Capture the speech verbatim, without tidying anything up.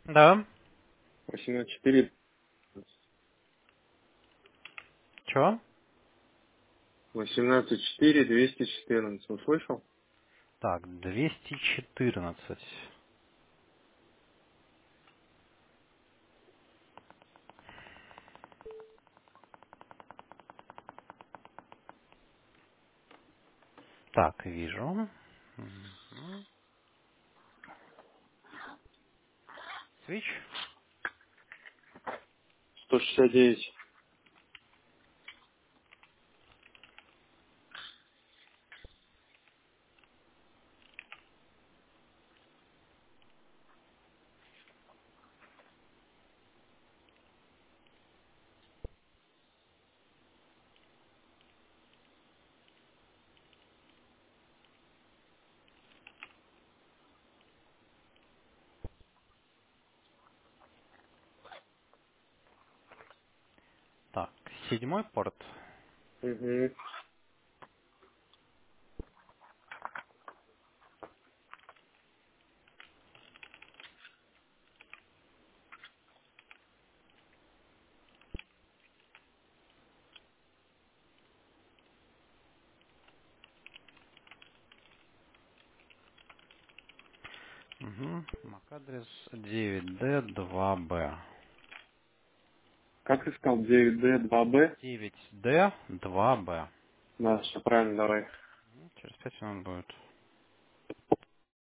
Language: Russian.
Да. восемьсот четыре. Чё? восемнадцать четыре двести четырнадцать. Услышал? Так, двести четырнадцать. Так, вижу. Мгм. Свич. сто шестьдесят девять. Так, седьмой порт. Угу. Угу. MAC-адрес девять д два бэ. Как ты сказал? девять д два бэ? девять д два бэ. Да, все правильно, давай. Через пять минут будет.